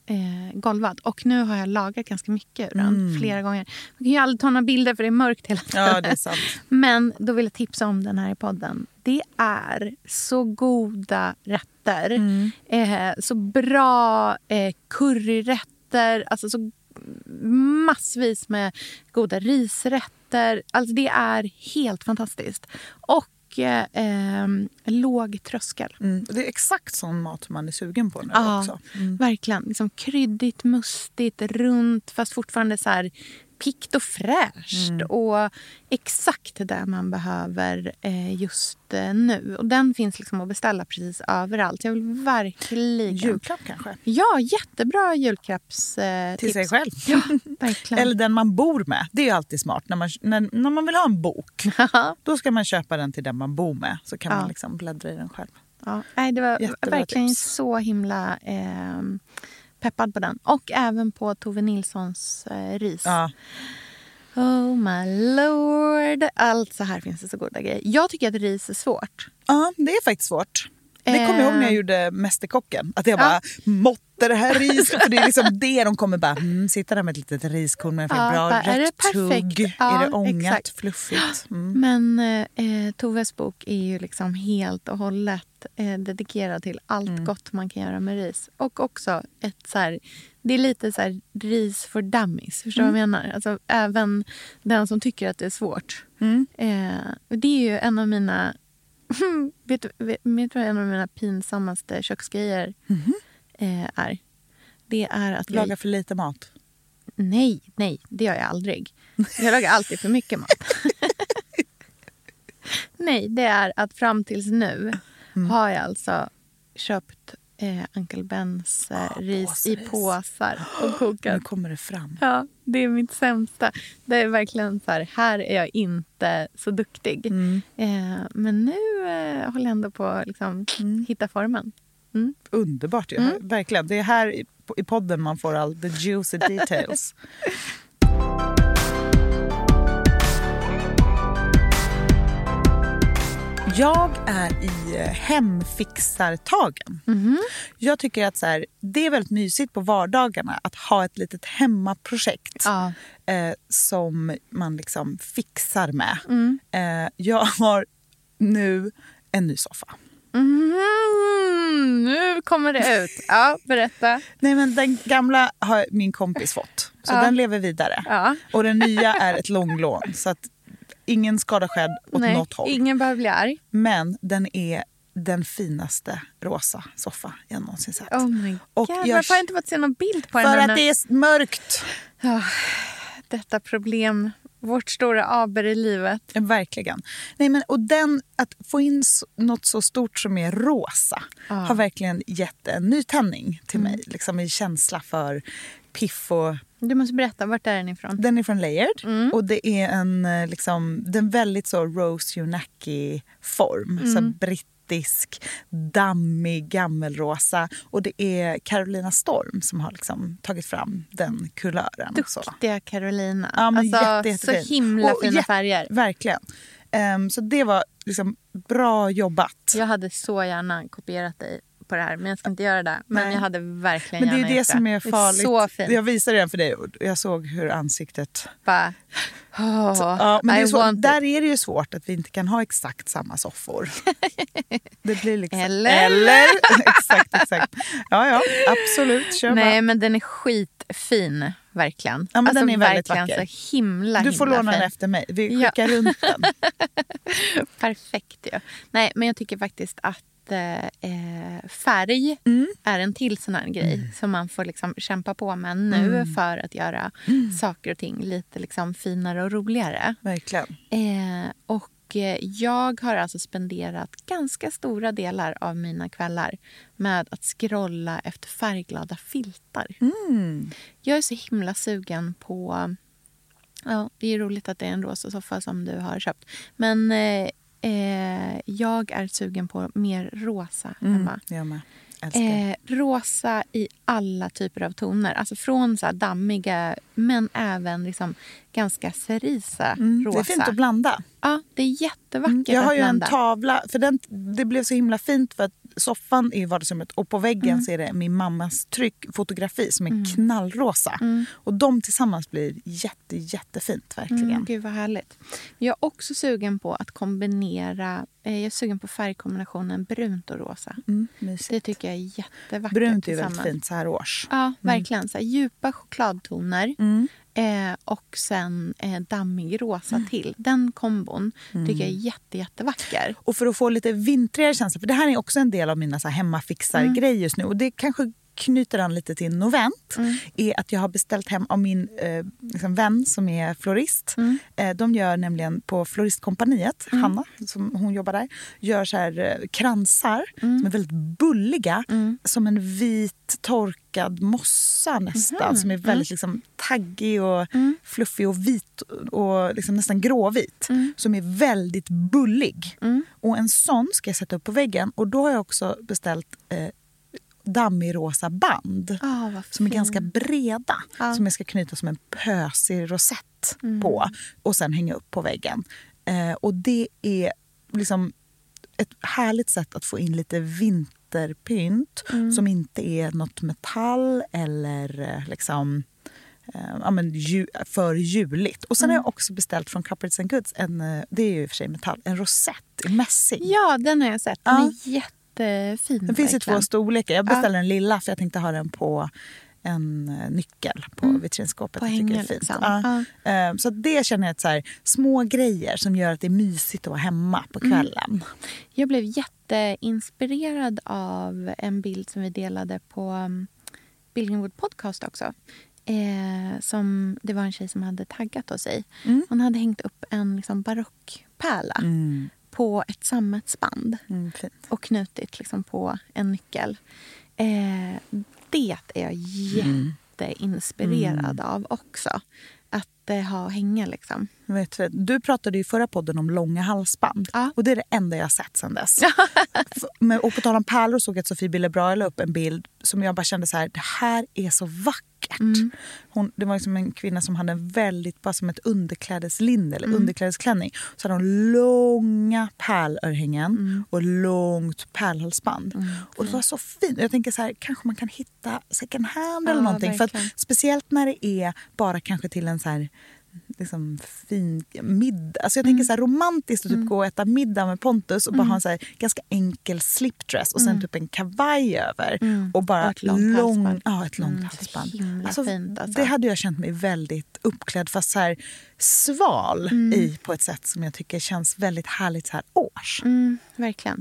eh, golvad. Och nu har jag lagat ganska mycket ur den Mm. flera gånger. Man kan ju aldrig ta några bilder för det är mörkt hela tiden. Ja, det är sant. Men då vill jag tipsa om den här i podden. Det är så goda rätter. Mm. Eh, så bra eh, curryrätter. Alltså så massvis med goda risrätter. Alltså det är helt fantastiskt. Och eh, låg tröskel. Mm. Det är exakt sån mat man är sugen på nu Ja, också. Mm. verkligen. Liksom kryddigt, mustigt, runt fast fortfarande så här pikt och fräscht. Mm. Och exakt det man behöver eh, just eh, nu. Och den finns liksom att beställa precis överallt. Jag vill verkligen... Julklapp kanske? Ja, jättebra julklapps eh, Till tips. sig själv. Ja, verkligen. Eller den man bor med. Det är ju alltid smart. När man, när, när man vill ha en bok, då ska man köpa den till den man bor med. Så kan Ja. man liksom bläddra i den själv. Ja, nej, det var Jättebra verkligen tips. så himla eh, peppad på den. Och även på Tove Nilssons eh, ris. Ja. Oh my lord. Alltså här finns det så goda grejer. Jag tycker att ris är svårt. Ja, det är faktiskt svårt. Det kommer jag ihåg när jag gjorde Mästerkocken. Att jag bara, måtte det här riset. För det är liksom det de kommer bara, mm, sitta där med ett litet riskorn med en Ja, bra bara, är det rätt perfekt? tugg. Ja, är det ångat, exakt. fluffigt? Mm. Men eh, Toves bok är ju liksom helt och hållet eh, dedikerad till allt Mm. gott man kan göra med ris. Och också ett så här, det är lite så här ris för dummies. Förstår du Mm. vad jag menar? Alltså även den som tycker att det är svårt. Mm. Eh, och det är ju en av mina vet du vet, vet du vad en av mina pinsammaste köksgrejer Mhm. eh, är? Det är att Laga jag... för lite mat. Nej, nej, det gör jag aldrig. Jag lagar alltid för mycket mat. Nej, det är att fram tills nu Mm. har jag alltså köpt eh, Uncle Bens eh, Ah, ris i påsris. påsar och Nu kokat. kommer det fram. Ja, det är mitt sämsta. Det är verkligen så här, här är jag inte så duktig. Mm. Eh, men nu eh, håller jag ändå på att liksom, Mm. hitta formen. Mm. Underbart ju. Mm. Verkligen. Det är här i, i podden man får all the juicy details. Jag är i hemfixartagen. Mhm. Jag tycker att så här, det är väldigt mysigt på vardagarna att ha ett litet hemmaprojekt Ja. eh, som man liksom fixar med. Mm. Eh, jag har nu en ny soffa. Mhm, nu kommer det ut. Ja, berätta. Nej, men den gamla har min kompis fått. Så Ja. den lever vidare. Ja. Och den nya är ett långlån. Så att ingen skada skedd åt Nej, något håll. ingen behöver bli arg. Men den är den finaste rosa soffa jag någonsin sett. Oh my Och God, jag- varför har jag inte fått se någon bild på den? För här att nu? det är mörkt. Ja, detta problem. Vårt stora aber i livet. Ja, verkligen. Nej, men, och den, att få in s- något så stort som är rosa Ja. har verkligen gett en ny tändning till Mm. mig. Liksom i känsla för piff och... Du måste berätta, vart är den ifrån? Den är från Layered. Mm. Och det är en, eh, liksom, den väldigt så Rose Unaki-form. Så Mm. brittisk, dammig, gammelrosa. Och det är Carolina Storm som har liksom tagit fram den kulören. och så. Duktiga Carolina. Ja, men alltså, jätte, jättefin. så himla Och fina jä- färger. Verkligen. Ehm, så det var liksom bra jobbat. Jag hade så gärna kopierat dig på det här, men jag ska inte göra det. Men Nej. jag hade verkligen Men det är gärna det gjort som är farligt. så fint. Jag visade den för dig och jag såg hur ansiktet... Bara, oh, Ja, men det är I så, want där är det ju svårt att vi inte kan ha exakt samma soffor. Det blir liksom... Eller? Eller? exakt, exakt. Ja, ja, absolut. Kör Nej, bara. men den är skitfin, verkligen. Ja, men alltså, den är väldigt verkligen vacker. så himla, Du får himla låna fin. den efter mig. Vi Ja. skickar runt den. Perfekt ju. Nej, men jag tycker faktiskt att eh, färg Mm. är en till sån här grej som man får liksom kämpa på med nu Mm. för att göra saker och ting lite liksom finare och roligare. Verkligen. Eh, och eh, jag har alltså spenderat ganska stora delar av mina kvällar med att scrolla efter färgglada filtar. Mm. Jag är så himla sugen på... Ja, det är roligt att det är en rosa soffa som du har köpt. Men eh, eh, jag är sugen på mer rosa Mm. hemma. Jag med. Älskar. Eh, rosa i alla typer av toner. Alltså från så här dammiga, men även liksom ganska cerisa Mm. rosa. Det är fint att blanda. Ja, det är jättevackert Jag har att ju en blanda. tavla, för den, det blev så himla fint för att soffan är i vardagsrummet och på väggen Mm. så är det min mammas tryckfotografi som är Mm. knallrosa. Mm. Och de tillsammans blir jätte, jättefint verkligen. Mm, gud vad härligt. Jag är också sugen på att kombinera, eh, jag är sugen på färgkombinationen brunt och rosa. Mm, mysigt. Det tycker jag är jättevackert. Brunt är ju tillsammans. väldigt fint så här års. Ja, verkligen. Så här, djupa chokladtoner Mm. eh, och sen eh, dammig rosa till. Den kombon Mm. tycker jag är jätte, jättevacker. Och för att få lite vintrigare känsla, för det här är också en del av mina så här hemmafixar-grejer just nu. Och det kanske knyter an lite till novent. Mm. Är att jag har beställt hem av min eh, liksom vän som är florist. Mm. Eh, de gör nämligen på floristkompaniet, Mm. Hanna som hon jobbar där, gör så här eh, kransar Mm. som är väldigt bulliga. Mm. Som en vit torkad mossa nästan. Mhm. Som är väldigt liksom, taggig och Mm. fluffig och vit och liksom nästan gråvit. Mm. Som är väldigt bullig. Mm. Och en sån ska jag sätta upp på väggen. Och då har jag också beställt eh, dammig rosa band. Ah, vad Som är fint. ganska breda. Ja. Som jag ska knyta som en pösig rosett Mm. på. Och sen hänga upp på väggen. Eh, och det är liksom ett härligt sätt att få in lite vinterpynt. Mm. Som inte är något metall eller eh, liksom... Uh, ja, men ju, för juligt. Och sen Mm. har jag också beställt från Cuppers and Goods, en, uh, det är ju i och för sig metall, en rosett i mässing. Ja, den har jag sett. Den Ja. är jättefin. Den finns i verkligen. två storlekar. Jag beställde den lilla för jag tänkte ha den på en uh, nyckel på Mm. vitrinskåpet. På Jag tycker det är hänger, fint. liksom. Ja. Uh, så det känner jag att så här, små grejer som gör att det är mysigt att vara hemma på kvällen. Mm. Jag blev jätteinspirerad av en bild som vi delade på um, Billingwood Podcast också. Eh, som, det var en tjej som hade taggat oss i. Mm. Hon hade hängt upp en liksom, barockpärla Mm. på ett sammetsband Mm, fint. och knutit liksom, på en nyckel. Eh, det är jag jätteinspirerad Mm. av också. Att eh, ha och hänga liksom. Vet du, du pratade i förra podden om långa halsband. Ja. Och det är det enda jag har sett sedan dess. F- Men, och på tal om pärlor såg jag att Sofie Bille-Brahe la upp en bild som jag bara kände så här, det här är så vackert. Mm. Hon, det var liksom en kvinna som hade en väldigt, bara som ett underklädeslinne eller Mm. underklädesklänning. Så hade hon långa pärlörhängen Mm. och långt pärlhalsband. Mm, Och det var så fint. Jag tänker så här, kanske man kan hitta second hand Ja, eller någonting. För verkligen. att, speciellt när det är bara kanske till en så här liksom fin middag. Alltså jag tänker så här romantiskt att typ Mm. gå och äta middag med Pontus och bara Mm. ha en så här ganska enkel slipdress och sen Mm. typ en kavaj över Mm. och bara Och ett långt lång, halsband. ja, ett långt Mm, så halsband. himla Alltså, fint, alltså. Det hade jag känt mig väldigt uppklädd fast så här sval Mm. i på ett sätt som jag tycker känns väldigt härligt så här års. Mm, verkligen.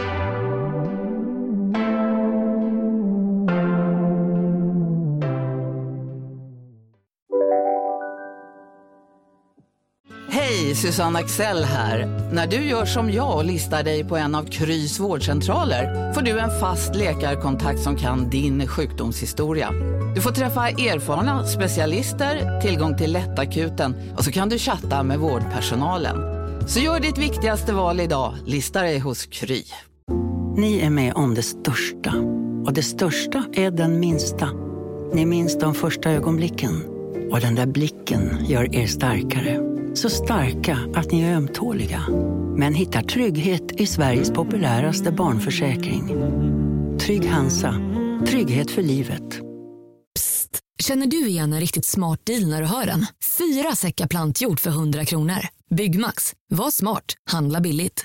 Hej, Susanne Axel här. När du gör som jag och listar dig på en av Krys vårdcentraler får du en fast läkarkontakt som kan din sjukdomshistoria. Du får träffa erfarna specialister, tillgång till lättakuten och så kan du chatta med vårdpersonalen. Så gör ditt viktigaste val idag, lista dig hos Kry. Ni är med om det största. Och det största är den minsta. Ni minns de första ögonblicken. Och den där blicken gör er starkare. Så starka att ni är ömtåliga. Men hittar trygghet i Sveriges populäraste barnförsäkring. Trygg Hansa. Trygghet för livet. Psst! Känner du igen en riktigt smart deal när du hör den? Fyra säckar plantjord för hundra kronor. Byggmax. Var smart. Handla billigt.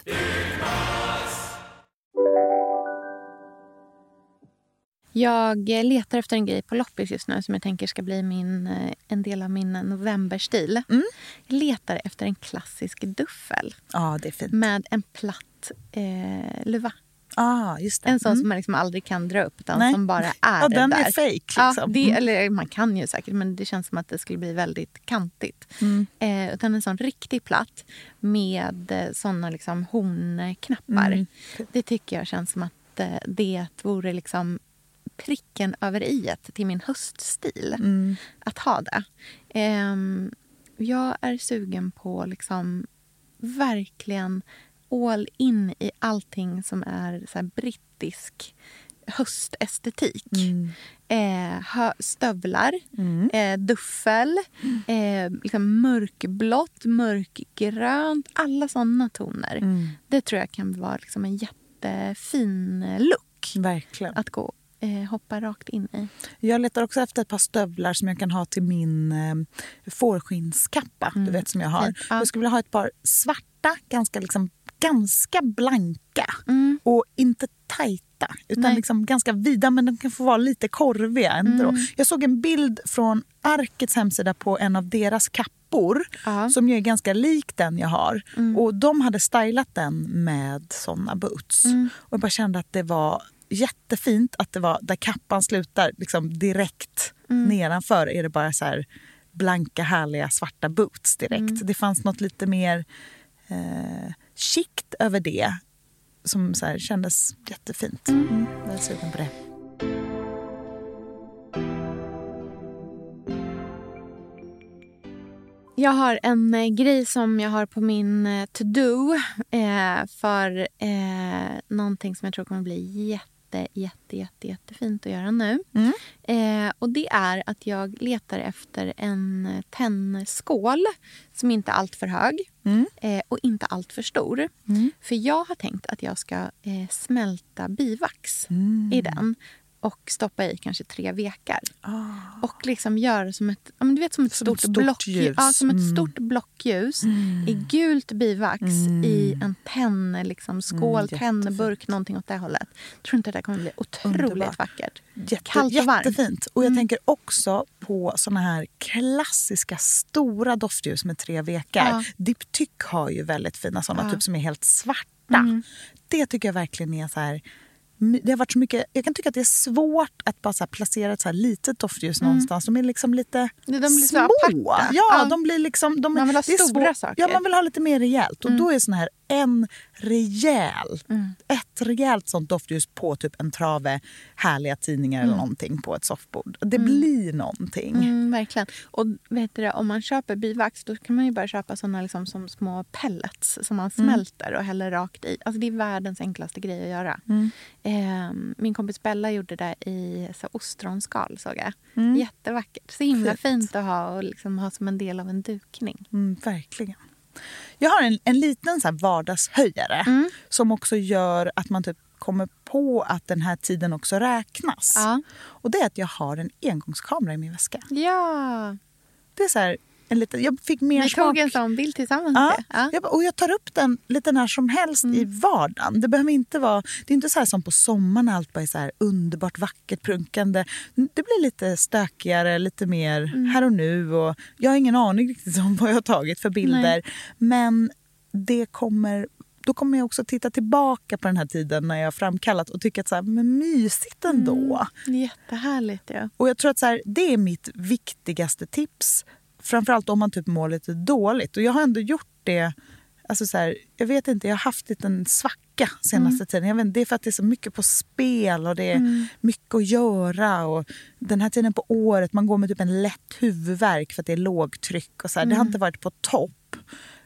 Jag letar efter en grej på loppis just nu som jag tänker ska bli min, en del av min novemberstil. Mm. Jag letar efter en klassisk duffel. Ja, det är fint. Med en platt eh, luva. Ah, just det. En sån Mm. som man liksom aldrig kan dra upp utan Nej. som bara är Ja, den där. är fake, liksom. Ja, det, Mm. eller man kan ju säkert men det känns som att det skulle bli väldigt kantigt. Mm. Eh, utan en sån riktig platt med eh, såna liksom hornknappar. Mm. Det tycker jag känns som att eh, det vore liksom pricken över iet till min höststil. Mm. Att ha det. Eh, jag är sugen på liksom verkligen all in i allting som är så här brittisk höstestetik. Mm. Eh, hö- stövlar, Mm. eh, duffel, eh, liksom mörkblått, mörkgrönt. Alla såna toner. Mm. Det tror jag kan vara liksom en jätte jättefin look. Verkligen. Att gå eh, hoppa rakt in i. Jag letar också efter ett par stövlar som jag kan ha till min eh, fårskinnskappa. Mm. Du vet som jag har. Ja. Jag skulle vilja ha ett par svarta, ganska, liksom, ganska blanka. Mm. Och inte tajta. Utan liksom ganska vida, men de kan få vara lite korviga ändå. Mm. Jag såg en bild från Arkets hemsida på en av deras kappor. Ja. Som ju är ganska lik den jag har. Mm. Och de hade stylat den med såna boots. Mm. Och jag bara kände att det var jättefint att det var där kappan slutar liksom direkt mm. nedanför är det bara så här blanka härliga svarta boots direkt. Mm. Det fanns något lite mer eh, skikt över det som så här kändes jättefint. Mm. Mm. Jag är sugen på det. Jag har en eh, grej som jag har på min eh, to-do eh, för eh, någonting som jag tror kommer bli jätte jätte, jätte, jättefint att göra nu. Mm. Eh, och det är att jag letar efter en tennskål som inte är allt för hög mm. eh, och inte allt för stor. Mm. För jag har tänkt att jag ska eh, smälta bivax mm. i den och stoppa i kanske tre vekar. Oh. Och liksom göra som ett, ja, men du vet, som ett som stort, stort blockljus. Ja, som ett mm. stort blockljus mm. i gult bivax mm. i en tenn, liksom, skål, mm, tennburk, någonting åt det hållet. Jag tror inte att det kommer bli otroligt Underbar. vackert. Jätte, Kallt och varmt. Jättefint. Och jag mm. tänker också på såna här klassiska stora doftljus med tre vekar. Ja. Diptyque har ju väldigt fina såna, ja. typ som är helt svarta. Mm. Det tycker jag verkligen är så här. Det har varit så mycket, jag kan tycka att det är svårt att bara så här placera ett så här litet doftljus mm. någonstans. De är liksom lite de blir små. Ja, ja, de blir liksom... De, man vill ha det är stora svårt. saker. Ja, man vill ha lite mer rejält. Och mm. då är sån här en rejäl, mm. ett rejält sånt doftljus på typ en trave härliga tidningar mm. eller någonting på ett soffbord. Det mm. blir någonting. Mm, verkligen. Och vet du, om man köper bivax då kan man ju bara köpa såna liksom som små pellets som man smälter mm. och häller rakt i. Alltså det är världens enklaste grej att göra. Mm. Eh, min kompis Bella gjorde det i så ostronskal, såg jag. Mm. Jättevackert. Så himla fint, fint att ha och liksom ha som en del av en dukning. Mm, verkligen. Jag har en, en liten så här vardagshöjare mm. som också gör att man typ kommer på att den här tiden också räknas. Ja. Och det är att jag har en engångskamera i min väska. Ja. Det är så här en liten, jag fick mer Vi smak. tog en sån bild tillsammans. Ja. Ja. Jag, och jag tar upp den lite när som helst mm. i vardagen. Det behöver inte vara, det är inte så här som på sommaren allt bara är så här underbart vackert prunkande. Det blir lite stökigare, lite mer mm. här och nu. Och jag har ingen aning riktigt om vad jag har tagit för bilder. Nej. Men det kommer, då kommer jag också titta tillbaka på den här tiden när jag har framkallat och tycka att så här, men mysigt ändå. Mm. Jättehärligt, ja. Och jag tror att så här, det är mitt viktigaste tips. Framförallt om man typ mår lite dåligt. Och jag har ändå gjort det. Alltså så här, jag vet inte, jag har haft en svacka senaste mm. tiden. Jag vet, det är för att det är så mycket på spel och det är mm. mycket att göra. Och den här tiden på året, man går med typ en lätt huvudvärk för att det är lågtryck. Och så här, mm. det har inte varit på topp.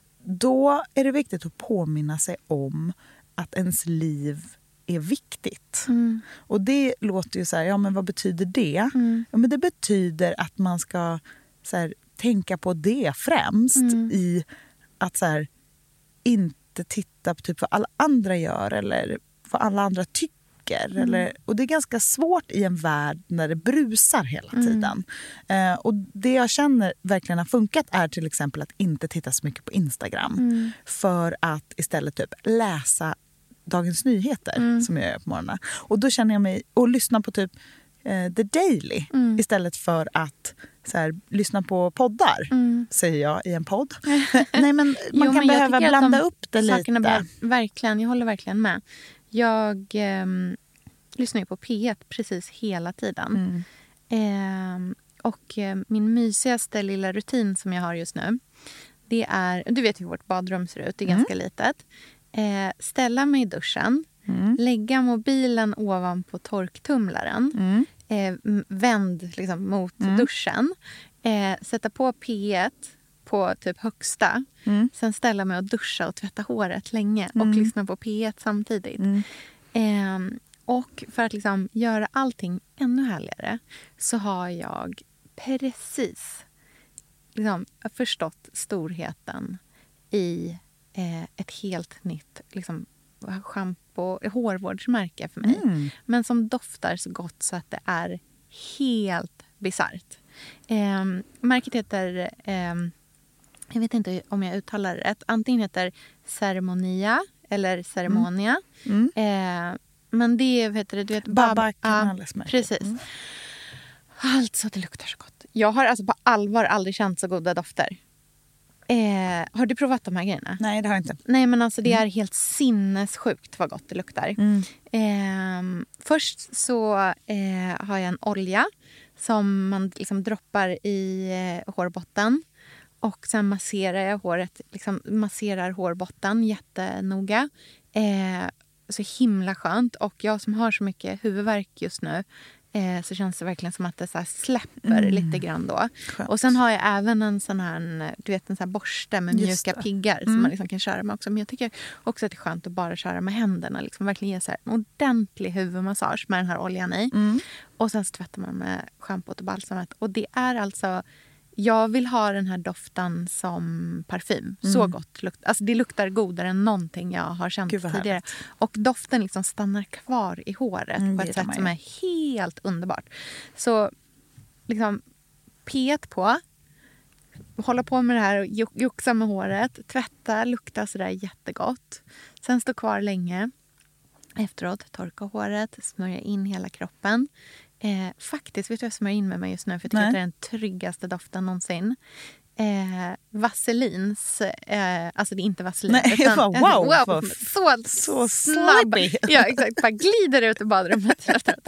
Då är det viktigt att påminna sig om att ens liv är viktigt. Mm. Och det låter ju så här, ja men vad betyder det? Mm. Ja, men det betyder att man ska så här, tänka på det främst mm. i att så här, inte titta på typ vad alla andra gör eller vad alla andra tycker. Mm. Eller, och det är ganska svårt i en värld när det brusar hela tiden. Mm. Eh, och det jag känner verkligen har funkat är till exempel att inte titta så mycket på Instagram. Mm. För att istället typ läsa Dagens Nyheter mm. som jag gör på morgonen. Och då känner jag mig, och lyssna på typ eh, The Daily mm. istället för att så här, lyssna på poddar, mm. säger jag i en podd. Nej, men man jo, kan men behöva blanda de upp det lite. Behöver, verkligen, jag håller verkligen med. Jag eh, lyssnar ju på P ett precis hela tiden. Mm. Eh, och eh, min mysigaste lilla rutin som jag har just nu, det är, du vet hur vårt badrum ser ut, det är mm. ganska litet. Eh, ställa mig i duschen, mm. lägga mobilen ovanpå torktumlaren, mm. eh, vänd liksom mot mm. duschen, eh, sätta på P ett på typ högsta, mm. sen ställa mig och duscha och tvätta håret länge mm. och lyssna på P ett samtidigt. Mm. Eh, och för att liksom göra allting ännu härligare så har jag precis liksom förstått storheten i eh, ett helt nytt liksom, shampoo, hårvårdsmärke för mig. Mm. Men som doftar så gott så att det är helt bizarrt. Eh, märket heter, eh, jag vet inte om jag uttalar det rätt. Antingen heter Ceremonia eller Ceremonia. Mm. Eh, men det är, vet du, du vet, Baba ja, precis. Mm. Alltså, det luktar så gott. Jag har alltså på allvar aldrig känt så goda dofter. Eh, har du provat de här grejerna? Nej, det har jag inte. Nej, men alltså det mm. är helt sinnessjukt vad gott det luktar. Mm. Eh, först så eh, har jag en olja som man liksom droppar i eh, hårbotten. Och sen masserar jag håret, liksom masserar hårbotten jättenoga. Eh, så himla skönt. Och jag som har så mycket huvudvärk just nu, eh, så känns det verkligen som att det så här släpper mm. lite grann då. Skönt. Och sen har jag även en sån här, du vet, en sån här borste med mjuka piggar mm. som man liksom kan köra med också. Men jag tycker också att det är skönt att bara köra med händerna. Liksom verkligen ge så här en ordentlig huvudmassage med den här oljan i. Mm. Och sen så tvättar man med schampot och balsamet. Och det är alltså... Jag vill ha den här doften som parfym. Mm. Så gott. Alltså det luktar godare än någonting jag har känt tidigare. Härligt. Och doften liksom stannar kvar i håret mm, på ett sätt som är helt underbart. Så liksom P ett på. Hålla på med det här och joxa med håret. Tvätta, lukta sådär jättegott. Sen stå kvar länge. Efteråt torka håret. Smörja in hela kroppen. Eh, faktiskt, vet du vad jag smörjer in med mig just nu? För jag tycker att det är den tryggaste doften någonsin. Eh, Vaselins, eh, alltså det är inte Vaselin. Nej, utan, bara, wow, wow wow. Så, så snabb. Ja, exakt. Bara glider ut ur badrummet.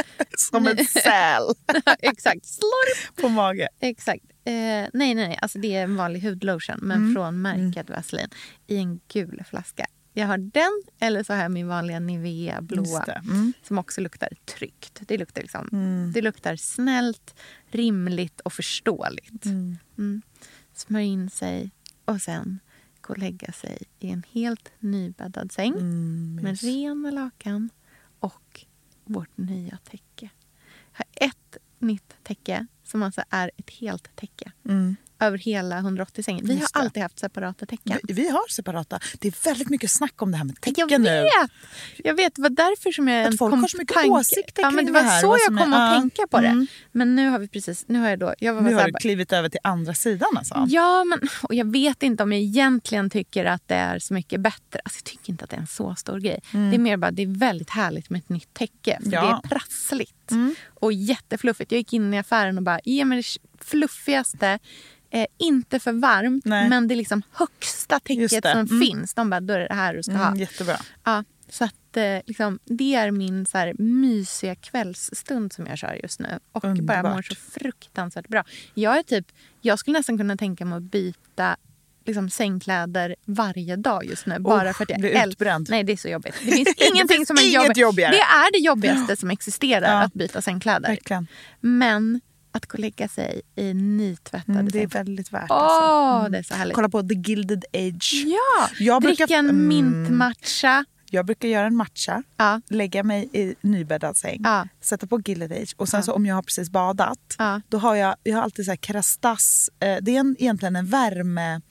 Som en säl. Exakt. Slår på mage. Exakt. Eh, nej, nej, nej. Alltså det är en vanlig hudlotion, men mm. från märket mm. Vaselin. I en gul flaska. Jag har den, eller så har jag min vanliga Nivea blåa mm. som också luktar tryggt. Det luktar, liksom, mm. det luktar snällt, rimligt och förståeligt. Mm. Mm. Smörj in sig och sen gå och lägga sig i en helt nybäddad säng mm, med ren lakan och vårt nya täcke. Jag har ett nytt täcke som alltså är ett helt täcke. Mm. Över hela hundraåttio-sängen. Vi har alltid haft separata täcken. Vi, vi har separata. Det är väldigt mycket snack om det här med täcken jag nu. Jag vet! Jag vet, det var därför som jag att folk kom har så mycket tank... åsikter ja, men det var det här. så vad jag kom är... att ja. tänka på det. Mm. Men nu har vi precis... Nu har jag då... Jag var nu har du bara... klivit över till andra sidan alltså. Ja, men och jag vet inte om jag egentligen tycker att det är så mycket bättre. Alltså jag tycker inte att det är en så stor grej. Mm. Det är mer bara, det är väldigt härligt med ett nytt täcke. För ja. det är prassligt. Mm. Och jättefluffigt. Jag gick in i affären och bara, ge mig det fluffigaste... Eh, inte för varmt, Nej. men det är liksom högsta täcket som mm. finns. De bara, då är det här du ska mm, ha. Jättebra. Ja, så att eh, liksom, det är min så här, mysiga kvällsstund som jag kör just nu. Och Underbart. bara mår så fruktansvärt bra. Jag är typ, jag skulle nästan kunna tänka mig att byta liksom, sängkläder varje dag just nu. Bara oh, för att jag är utbränd. Nej, det är så jobbigt. Det finns ingenting som är jobbigt. jobbigare. Det är det jobbigaste som existerar, ja. att byta sängkläder. Verkligen. Men... att gå och lägga sig i nytvättade mm, det är väldigt värt. Åh, alltså. mm. det är så härligt. Kolla på The Gilded Age. Ja, jag dricka brukar, en mm, mintmatcha. Jag brukar göra en matcha, ja. lägga mig i nybäddad säng, ja. sätta på Gilded Age. Och sen ja. så om jag har precis badat, ja. då har jag, jag har alltid så här Kerastase. Eh, det är en, egentligen en värme...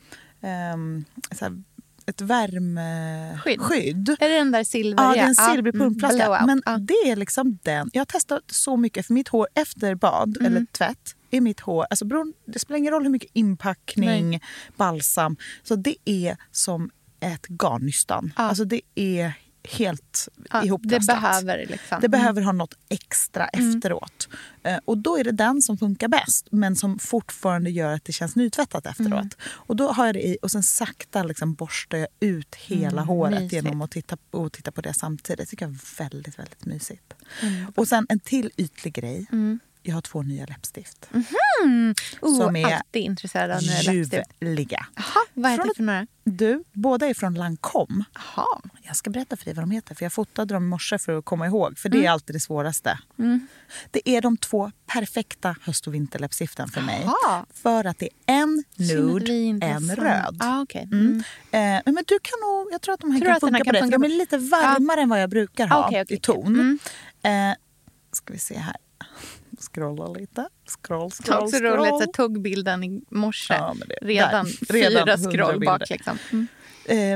Um, så här, ett värmeskydd. Skydd. Är det den där silveriga? Ja, det är en silvrig mm, pumpflaska. Men ja. det är liksom den. Jag har testat så mycket för mitt hår efter bad mm. eller tvätt. Är mitt hår, alltså bror, det spelar ingen roll hur mycket inpackning, Nej. balsam. Så det är som ett garnnystan. Ja. Alltså det är helt ja, ihopkastat. Det behöver liksom. Det behöver ha något extra mm. efteråt. Uh, och då är det den som funkar bäst. Men som fortfarande gör att det känns nytvättat efteråt. Mm. Och då har jag det i och sen sakta liksom borstar jag ut hela mm, håret mysigt. genom att titta, och titta på det samtidigt. Det tycker jag är väldigt, väldigt mysigt. Mm. Och sen en till ytlig grej. Mm. Jag har två nya läppstift. Mm-hmm. Oh, som är alltid intresserad av nya läppstift. Ljuvliga. Jaha, vad heter det för några? Du, båda är från Lancome. Aha. Jag ska berätta för dig vad de heter. För jag fotade dem i morse för att komma ihåg. För det är mm. alltid det svåraste. Mm. Det är de två perfekta höst- och vinterläppstiften för mig. Aha. För att det är en nude, en röd. Ah, okay. mm. Mm. Eh, men du kan nog, jag tror att de här tror kan funka på det. För de är lite varmare ah. än vad jag brukar ha okay, okay, i ton. Mm. Eh, ska vi se här. Scrolla lite. Scroll, scroll, också scroll. roligt att tuggbilden i morse. Ja, redan, redan fyra scroll bak. Liksom. Mm. Eh,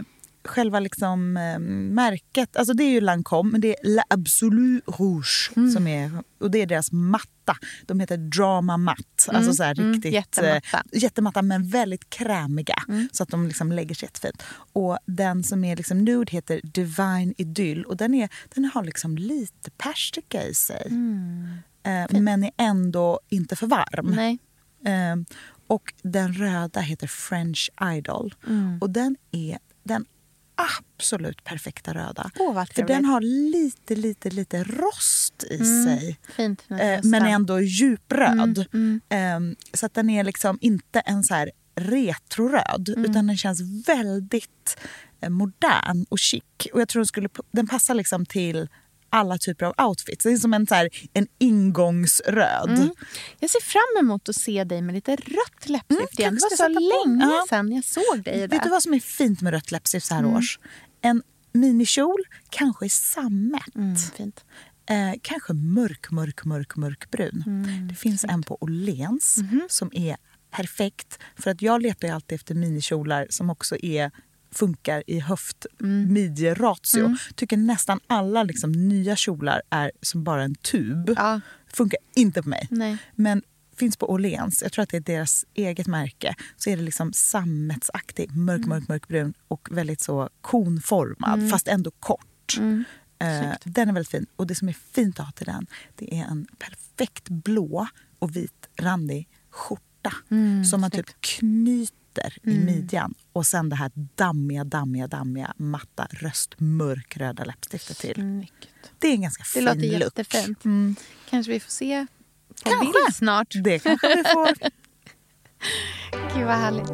själva liksom eh, märket, alltså det är ju Lancôme, men det är La Absolue Rouge mm. som är, och det är deras matta. De heter Drama Matte, mm. alltså så här mm. riktigt jättematta. Eh, jättematta men väldigt krämiga mm. så att de liksom lägger sig jättefint. Och den som är liksom nude heter Divine Idyll och den är den har liksom lite persika i sig. Mm. Eh, men är ändå inte för varm. Nej. Eh, och den röda heter French Idol mm. och den är den absolut perfekta röda. Oh, vad för den har lite, lite, lite rost i mm. sig. Fint, eh, men är ändå djupröd. Mm. Mm. Eh, så att den är liksom inte en så här retroröd mm. utan den känns väldigt eh, modern och chic. Och jag tror den, skulle, den passar liksom till alla typer av outfits. Det är som en, så här, en ingångsröd. Mm. Jag ser fram emot att se dig med lite rött läppstift igen. Mm, det var så länge ja. sedan jag såg dig där. Vet du vad som är fint med rött läppstift så här mm. års? En minikjol, kanske i sammet. Mm, fint. Eh, kanske mörk, mörk, mörk, mörkbrun. Mm, det finns fint. En på Åhléns mm. som är perfekt. För att jag letar ju alltid efter minikjolar som också är funkar i höft-midje-ratio. Mm. Tycker nästan alla liksom, nya kjolar är som bara en tub. Ja. Funkar inte på mig. Nej. Men finns på Åhléns, jag tror att det är deras eget märke, så är det liksom sammetsaktig, mörk, mm. mörk, mörkbrun och väldigt så konformad, mm. fast ändå kort. Mm. Uh, den är väldigt fin. Och det som är fint att ha till den, det är en perfekt blå och vit randig skjorta mm, som man typ knyter Mm. i midjan och sen det här dammiga, dammiga, dammiga matta röstmörkröda läppstiftet till. Mm, det är en ganska fin look. Det låter look. jättefint. Mm. Kanske vi får se på kanske. bild snart. Det kanske vi får. Gud vad härligt.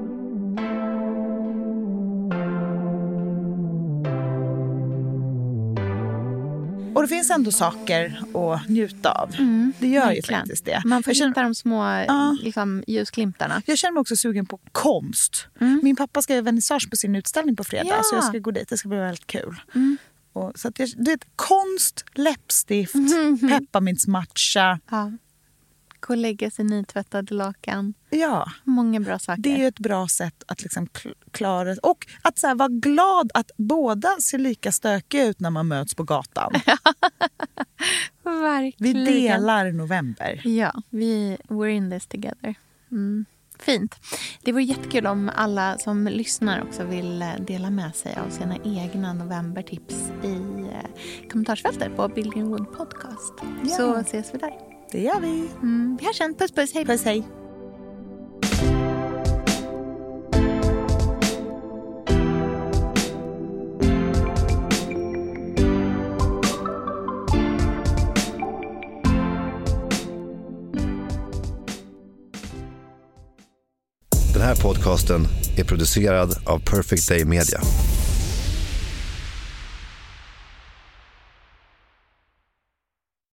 Och det finns ändå saker att njuta av. Mm, det gör verkligen. Ju faktiskt det. Man får jag känner, hitta de små uh, liksom, ljusglimtarna. Jag känner mig också sugen på konst. Mm. Min pappa ska göra vernissage på sin utställning på fredag. Ja. Så jag ska gå dit. Det ska bli väldigt kul. Mm. Och, så att jag, det är konst, läppstift, mm. pepparmintsmatcha. Ja. Gå och lägga sig nytvättade lakan. Ja. Många bra saker. Det är ju ett bra sätt att liksom klara. Och att så här, vara glad att båda ser lika stökiga ut när man möts på gatan. Verkligen. Vi delar november. Ja, vi we're in this together. Mm. Fint. Det vore jättekul om alla som lyssnar också vill dela med sig av sina egna novembertips i kommentarsfältet på Building Wood Podcast. Ja. Så ses vi där. Det gör vi. Mm, vi har känt. Puss, puss. Hej. Puss, hej. Den här podcasten är producerad av Perfect Day Media.